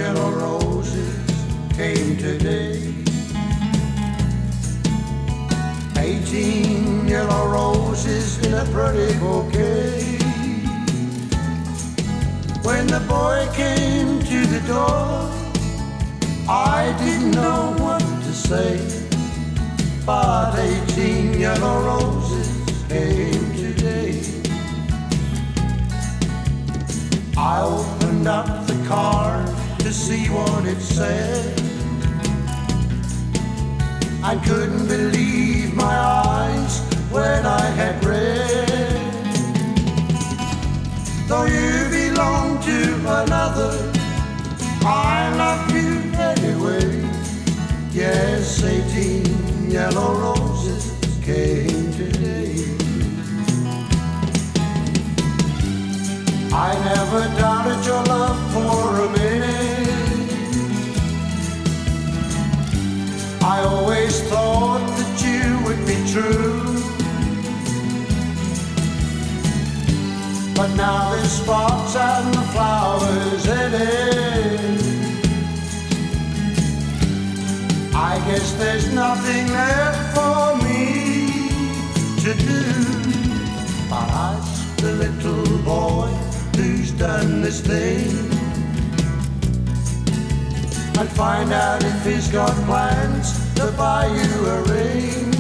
yellow roses came today. 18 yellow roses in a pretty bouquet. When the boy came to the door, I didn't know what to say, but 18 yellow roses came today. I opened up the card to see what it said. I couldn't believe my eyes when I had read, though you belong to another, I love you anyway. Yes, 18 yellow roses came today. I never doubted your love for a minute. I always thought that you would be true. But now there's spots and the flowers in it. I guess there's nothing left for me to do but ask the little boy who's done this thing and find out if he's got plans to buy you a ring.